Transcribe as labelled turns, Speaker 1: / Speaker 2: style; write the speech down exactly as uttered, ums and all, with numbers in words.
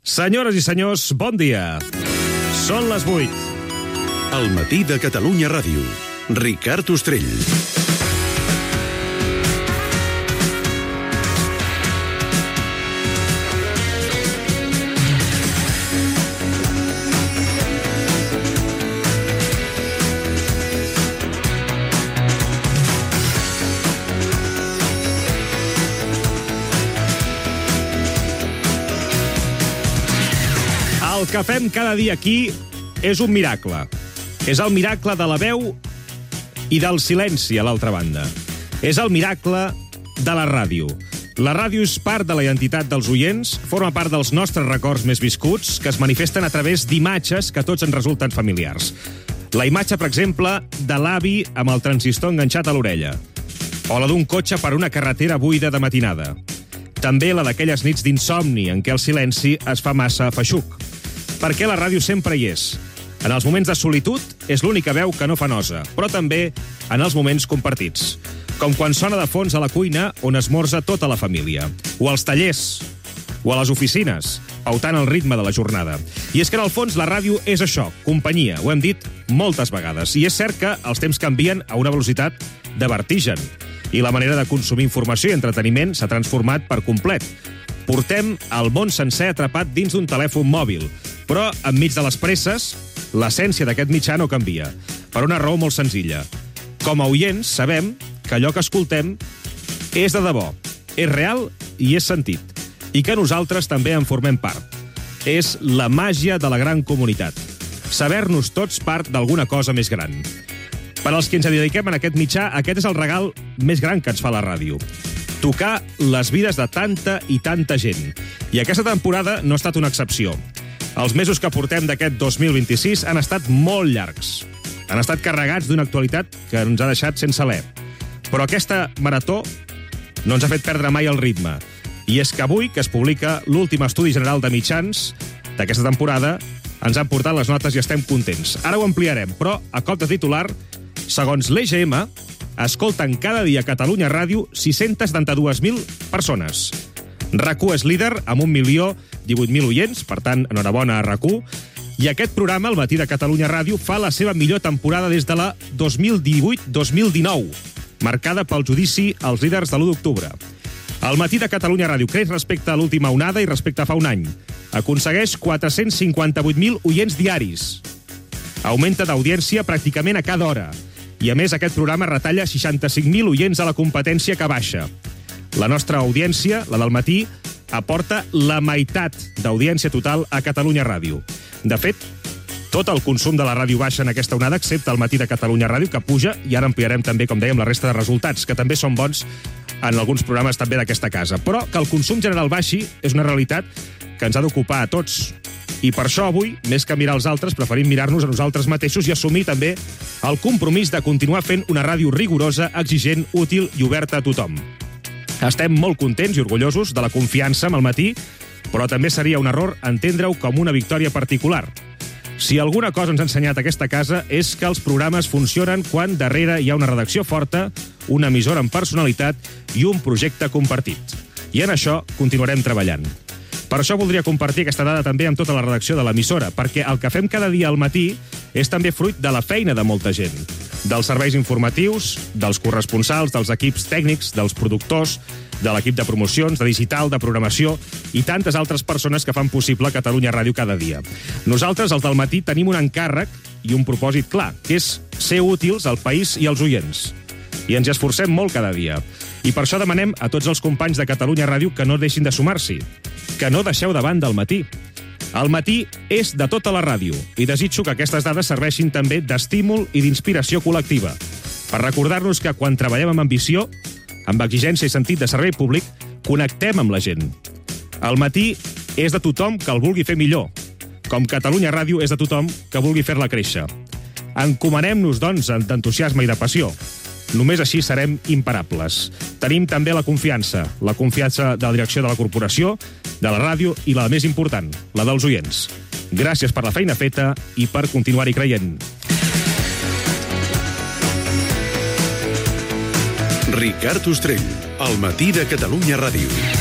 Speaker 1: Senyores i senyors, bon dia. Són les vuit.
Speaker 2: El matí de Catalunya Ràdio. Ricard Ostrell.
Speaker 1: El que fem cada dia aquí és un miracle. És el miracle de la veu i del silenci a l'altra banda. És el miracle de la ràdio. La ràdio és part de la identitat dels oients, forma part dels nostres records més viscuts, que es manifesten a través d'imatges que a tots ens resulten familiars. La imatge, per exemple, de l'avi amb el transistor enganxat a l'orella. O la d'un cotxe per una carretera buida de matinada. També la d'aquelles nits d'insomni en què el silenci es fa massa feixuc. Perquè la ràdio sempre hi és. En els moments de solitud és l'única veu que no fa nosa, però també en els moments compartits. Com quan sona de fons a la cuina on esmorza tota la família. O als tallers, o a les oficines, pautant el ritme de la jornada. I és que en el fons la ràdio és això, companyia, ho hem dit moltes vegades. I és cert que els temps canvien a una velocitat de vertigen. I la manera de consumir informació i entreteniment s'ha transformat per complet. Portem el món sencer atrapat dins d'un telèfon mòbil. Però, enmig de les presses, l'essència d'aquest mitjà no canvia. Per una raó molt senzilla. Com a oients, sabem que allò que escoltem és de debò, és real i és sentit. I que nosaltres també en formem part. És la màgia de la gran comunitat. Saber-nos tots part d'alguna cosa més gran. Per als que ens dediquem en aquest mitjà, aquest és el regal més gran que ens fa la ràdio. Tocar les vides de tanta i tanta gent. I aquesta temporada no ha estat una excepció. Els mesos que portem d'aquest dos mil vint-i-sis han estat molt llargs. Han estat carregats d'una actualitat que ens ha deixat sense alè. Però aquesta marató no ens ha fet perdre mai el ritme. I és que avui, que es publica l'últim estudi general de mitjans d'aquesta temporada, ens han portat les notes i estem contents. Ara ho ampliarem, però, a cop de titular, segons l'E Ge Eme, escolten cada dia a Catalunya Ràdio sis-centes setanta-dues mil persones. RAC1 és líder amb un milió divuit mil oients, per tant, enhorabona a RAC1. I aquest programa, El matí de Catalunya Ràdio, fa la seva millor temporada des de la dos mil divuit dos mil dinou, marcada pel judici als líders de l'u d'octubre. El matí de Catalunya Ràdio creix respecte a l'última onada i respecte a fa un any. Aconsegueix quatre-cents cinquanta-vuit mil oients diaris. Augmenta d'audiència pràcticament a cada hora. I, a més, aquest programa retalla seixanta-cinc mil oients a la competència que baixa. La nostra audiència, la del matí, aporta la meitat d'audiència total a Catalunya Ràdio. De fet, tot el consum de la ràdio baixa en aquesta onada, excepte el matí de Catalunya Ràdio, que puja, i ara ampliarem també, com dèiem, la resta de resultats, que també són bons en alguns programes també d'aquesta casa. Però que el consum general baixi és una realitat que ens ha d'ocupar a tots. I per això avui, més que mirar els altres, preferim mirar-nos a nosaltres mateixos i assumir també el compromís de continuar fent una ràdio rigorosa, exigent, útil i oberta a tothom. Estem molt contents i orgullosos de la confiança amb el matí, però també seria un error entendre-ho com una victòria particular. Si alguna cosa ens ha ensenyat aquesta casa és que els programes funcionen quan darrere hi ha una redacció forta, una emissora amb personalitat i un projecte compartit. I en això continuarem treballant. Per això voldria compartir aquesta dada també amb tota la redacció de l'emissora, perquè el que fem cada dia al matí és també fruit de la feina de molta gent. Dels serveis informatius, dels corresponsals, dels equips tècnics, dels productors, de l'equip de promocions, de digital, de programació i tantes altres persones que fan possible Catalunya Ràdio cada dia. Nosaltres, els del matí, tenim un encàrrec i un propòsit clar, que és ser útils al país i als oients. I ens hi esforcem molt cada dia. I per això demanem a tots els companys de Catalunya Ràdio que no deixin de sumar-s'hi, que no deixeu de banda el matí. El matí és de tota la ràdio i desitjo que aquestes dades serveixin també d'estímul i d'inspiració col·lectiva per recordar-nos que quan treballem amb ambició, amb exigència i sentit de servei públic, connectem amb la gent. El matí és de tothom que el vulgui fer millor, com Catalunya Ràdio és de tothom que vulgui fer-la créixer. Encomanem-nos, doncs, d'entusiasme i de passió. Només així serem imparables. Tenim també la confiança, la confiança de la direcció de la corporació, de la ràdio i la més important, la dels oients. Gràcies per la feina feta i per continuar-hi creient.
Speaker 2: Ricard Ostrell, al matí de Catalunya Ràdio.